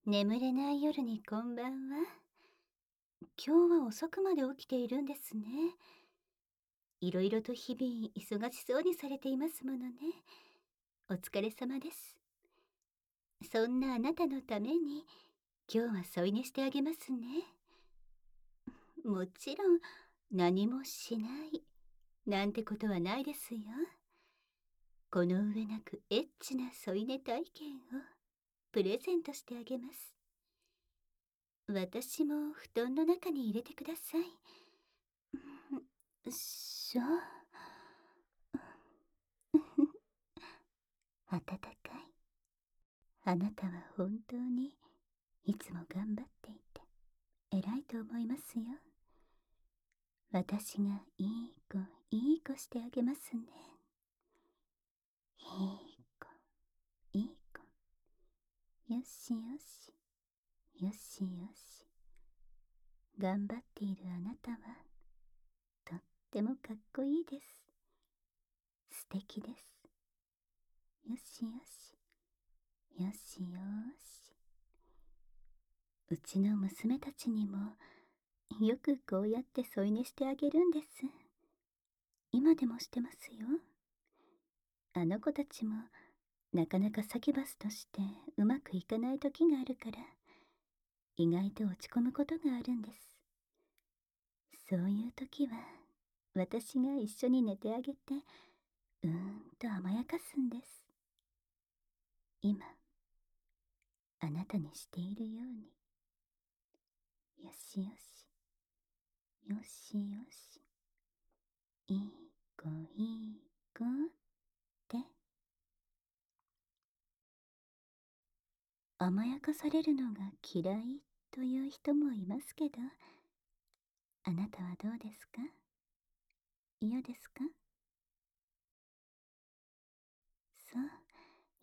眠れない夜にこんばんは。今日は遅くまで起きているんですね。いろいろと日々忙しそうにされていますものね。お疲れ様です。そんなあなたのために今日は添い寝してあげますね。もちろん何もしないなんてことはないですよ。この上なくエッチな添い寝体験をプレゼントしてあげます。私も布団の中に入れてください。しょ。暖かい。あなたは本当にいつも頑張っていて偉いと思いますよ。私がいい子いい子してあげますね。いい子いい子。よしよしよしよし。頑張っているあなたはとってもかっこいいです。素敵です。よしよしよしよし。うちの娘たちにもよくこうやって添い寝してあげるんです。今でもしてますよ。あの子たちもなかなかサキュバスとしてうまくいかない時があるから意外と落ち込むことがあるんです。そういう時は私が一緒に寝てあげてと甘やかすんです。今あなたにしているように。よしよしよしよし。いい子いい子って甘やかされるのが嫌いという人もいますけど、あなたはどうですか？嫌ですか？そう、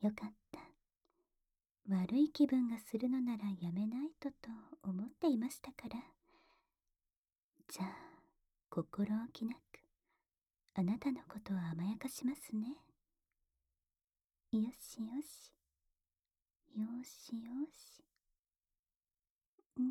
よかった。悪い気分がするのならやめないと思っていましたから。じゃあ、心置きなく、あなたのことを甘やかしますね。よしよし、よしよし。うん、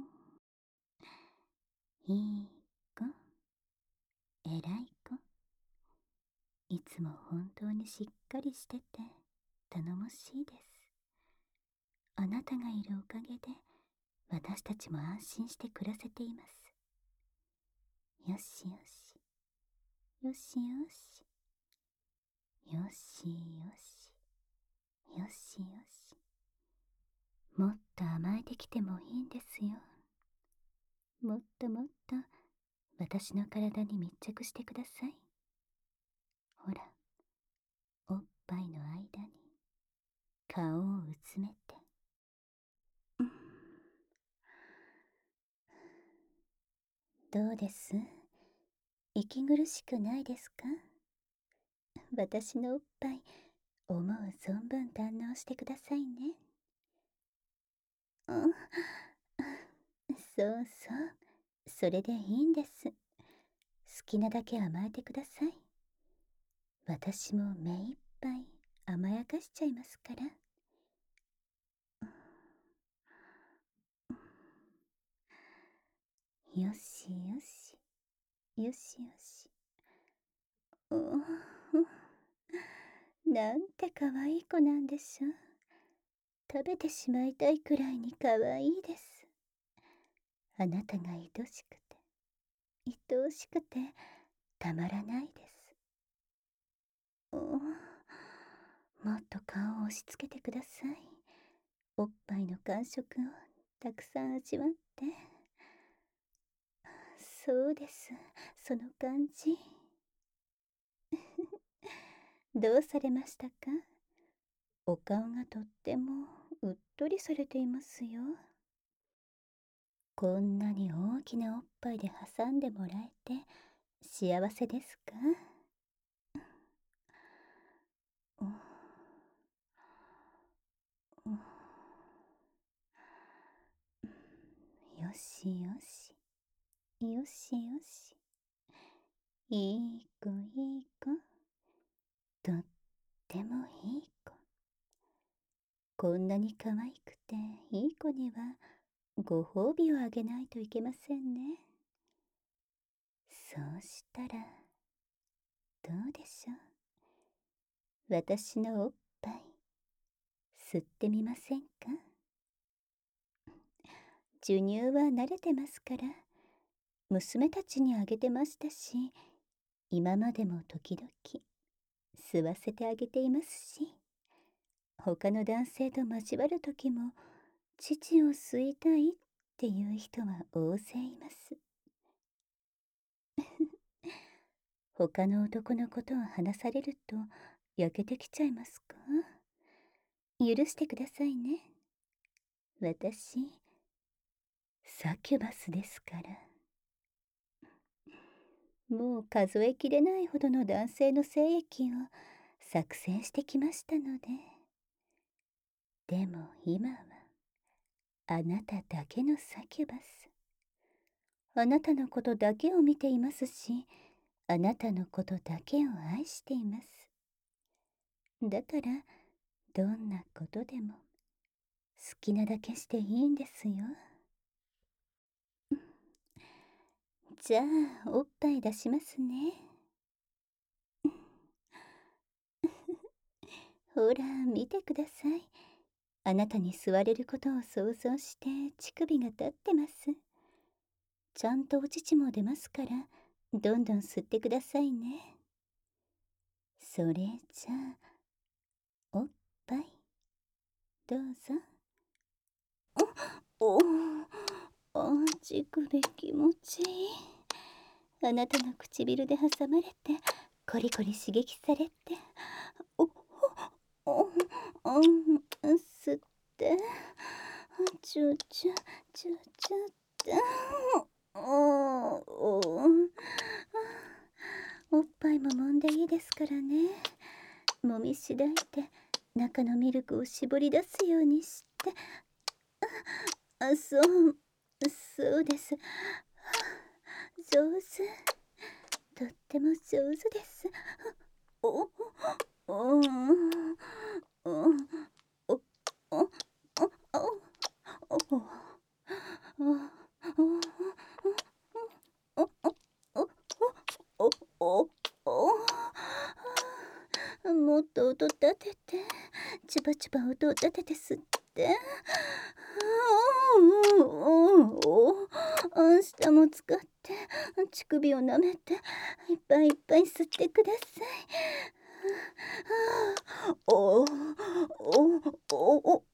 いい子、偉い子。いつも本当にしっかりしてて、頼もしいです。あなたがいるおかげで、私たちも安心して暮らせています。よしよし、よしよし。よしよし、よしよし。もっと甘えてきてもいいんですよ。もっともっと私の体に密着してください。ほら、おっぱいの間に顔をうつめて。うん、どうです？息苦しくないですか？私のおっぱい思う存分堪能してくださいね。うん、そうそう、それでいいんです。好きなだけ甘えてください。私も目いっぱい甘やかしちゃいますから。よしよし、よしよし。うん、なんて可愛い子なんでしょう。食べてしまいたいくらいに可愛いです。あなたが愛しくて、愛おしくてたまらないです。うん、もっと顔を押し付けてください。おっぱいの感触をたくさん味わって。そうです、その感じ。どうされましたか？お顔がとってもうっとりされていますよ。こんなに大きなおっぱいで挟んでもらえて幸せですか？うん、うん、よしよし、よしよし。いい子いい子。とってもいい子。 こんなに可愛くていい子にはご褒美をあげないといけませんね。そうしたら、どうでしょう。私のおっぱい、吸ってみませんか？授乳は慣れてますから、娘たちにあげてましたし、今までも時々、吸わせてあげていますし、他の男性と交わる時も、父を吸いたいっていう人は大勢います。他の男のことを話されると焼けてきちゃいますか？許してくださいね。私、サキュバスですから。もう数えきれないほどの男性の精液を作成してきましたので。でも今は、あなただけのサキュバス。あなたのことだけを見ていますし、あなたのことだけを愛しています。だから、どんなことでも、好きなだけしていいんですよ。じゃあ、おっぱい出しますね。ほら、見てください。あなたに吸われることを想像して乳首が立ってます。ちゃんとお乳も出ますから、どんどん吸ってくださいね。それじゃあ、おっぱい、どうぞ。お乳首気持ちいい。あなたの唇で挟まれて、コリコリ刺激されて、吸って、チュチュ、チュチュって、おっぱいも揉んでいいですからね。揉みしだいて、中のミルクを絞り出すようにして、そうです。上手。とっても上手です。お、お、お、お、お、もっと音立てて、チュバチュバ音を立てて吸って。舌も使って乳首を舐めていっぱいいっぱい吸ってください。おおおお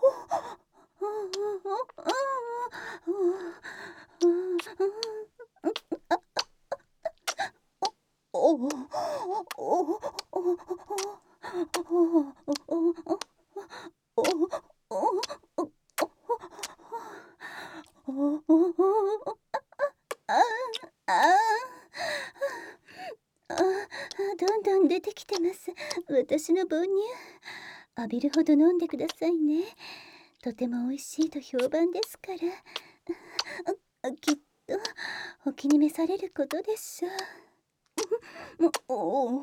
どんどん出てきてます。私の母乳。浴びるほど飲んでくださいね。とても美味しいと評判ですから。きっとお気に召されることでしょう。お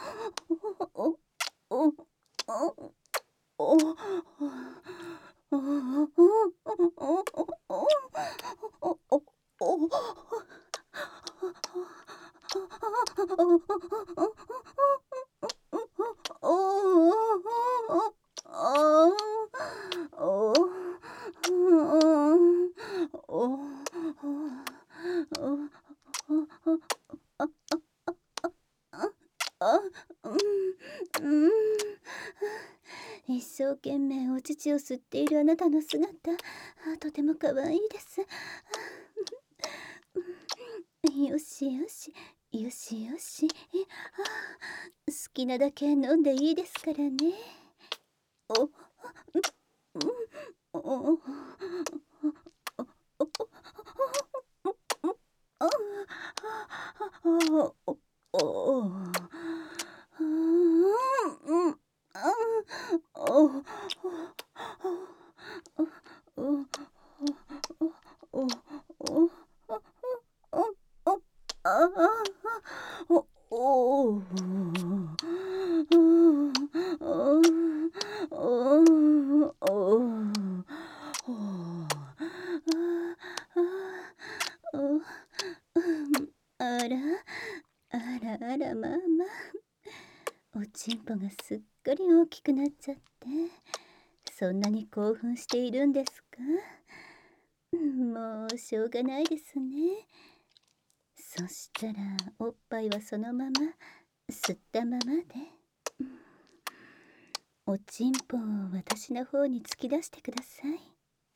一生懸命お乳を吸っているあなたの姿、とても可愛いです。よしよし、よしよし。好きなだけ飲んでいいですからね。お、お、 ら、あらあら、まあまあ、おちんぽがすっかり大きくなっちゃって、そんなに興奮しているんですか？もうしょうがないですね。そしたらおっぱいはそのまま吸ったままで、おちんぽを私の方に突き出してください。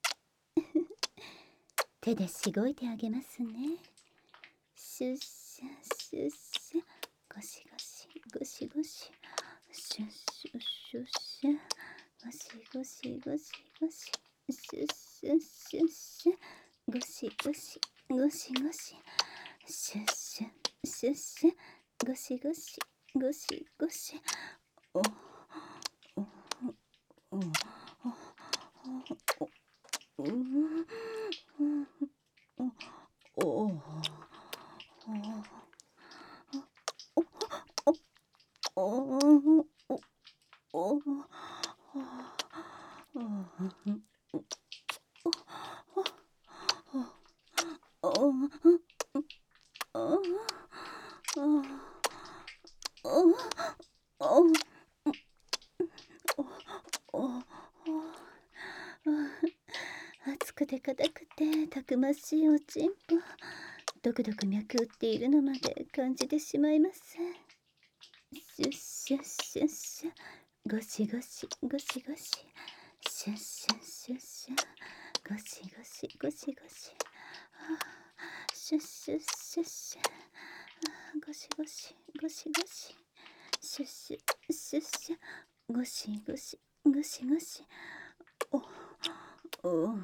手でしごいてあげますね。シュッシュッシュッシュ、ゴシゴシゴシゴシ、シュッシュッシュッシュ、ゴシゴシゴシゴシ、シュッシュッシュッシュ、ゴシゴシゴシゴシ、シュッシュッシュッシュ、ゴシゴシゴシゴシ、おおおおおおおお熱くて硬くてたくましいおちんぽ、ドクドク脈打っているのまで感じてしまいます。シュッシュッシュッシュ、ゴシゴシゴシゴシ、シュッシュッシュッシュ、ゴシゴシゴシゴシ、シュッシュッシュッシュ、ゴシゴシゴシゴシ、シュッシュッシュッシュ、ゴシゴシゴシゴシ、おおお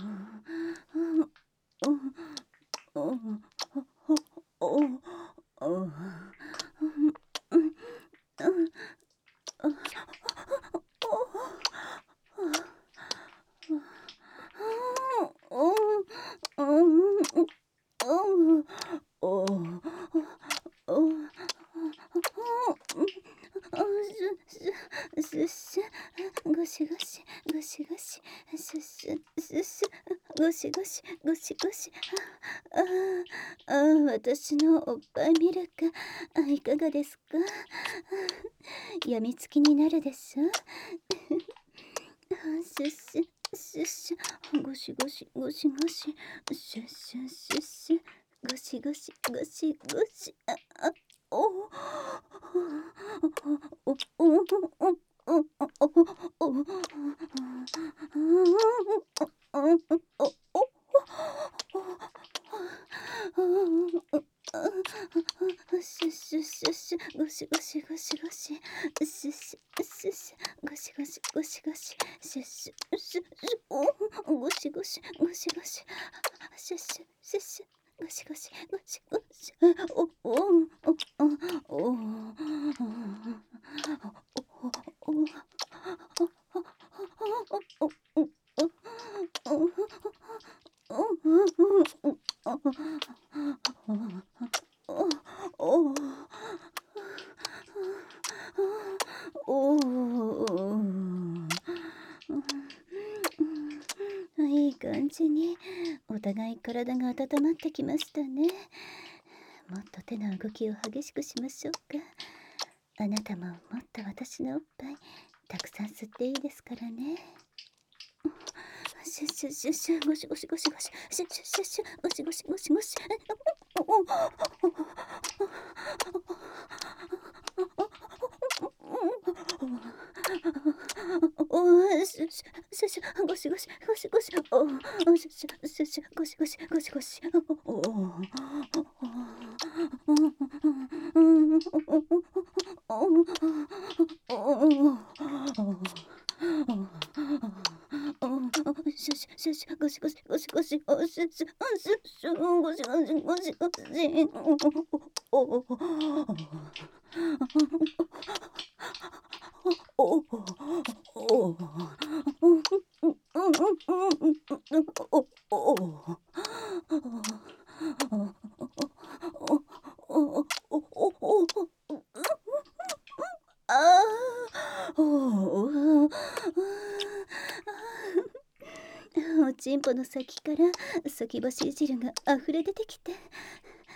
おおおおシュッシュ、ゴシゴシゴシゴシ、シュッシュシュッシュ、ゴシゴシゴシゴシ、私のおっぱいミルク、いかがですか？やみつきになるでしょ？シュッシュシュッシュ、ゴシゴシゴシゴシ、シュッシュシュッシュ、ゴシゴシゴシゴシ、おおおおおシュッシュシュッシュ、ゴシゴシゴシゴシ、シュッシュシュッシュ、ゴシゴシゴシゴシ、シュッシュシュッシュ、ゴシゴシゴシゴシ、シュッシュシュッシュ、ゴシゴシゴシゴシ、いい感じにお互い体が温まってきましたね。もっと手の動きを激しくしましょうか。あなたももっと私のおっぱいたくさん吸っていいですからね。シュッシュッシュッシュ、ゴシゴシゴシゴシ、シュッシュッシュッシュ、ゴシゴシゴシゴシ、シュッシュッシュッシュ、ゴシゴシゴシゴシ、シュッシュッシュッシュ、ゴシゴシゴシゴシ、シュッシュシュッシュ、ゴシゴシゴシゴシ、シュッシュシュッシュ、ゴシゴシゴシゴシ、おちんぽの先から先走り汁が溢れ出てきて、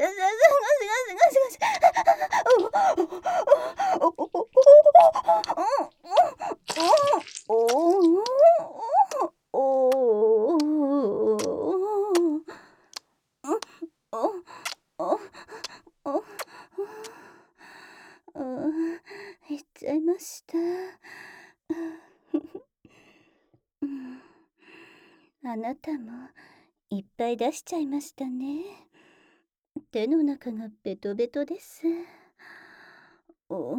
減っちゃいました。あなたもいっぱい出しちゃいましたね。手の中がベトベトです。お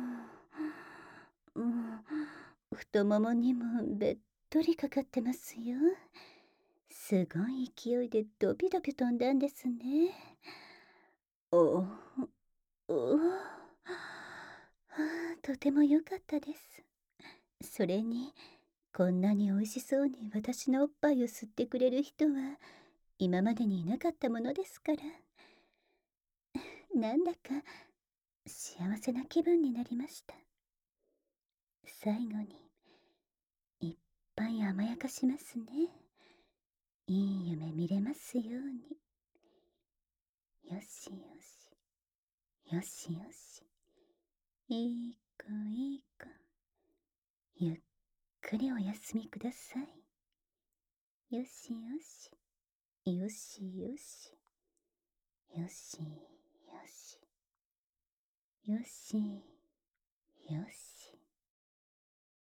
うん、太ももにもべっとりかかってますよ。すごい勢いでドビドビ飛んだんですね。おおはあ、とても良かったです。それに、こんなに美味しそうに私のおっぱいを吸ってくれる人は今までにいなかったものですから、なんだか幸せな気分になりました。最後にいっぱい甘やかしますね。いい夢見れますように。よしよし、よしよし。いい子いい子。ゆっくりお休みください。よしよし、よしよし、よしよし、よし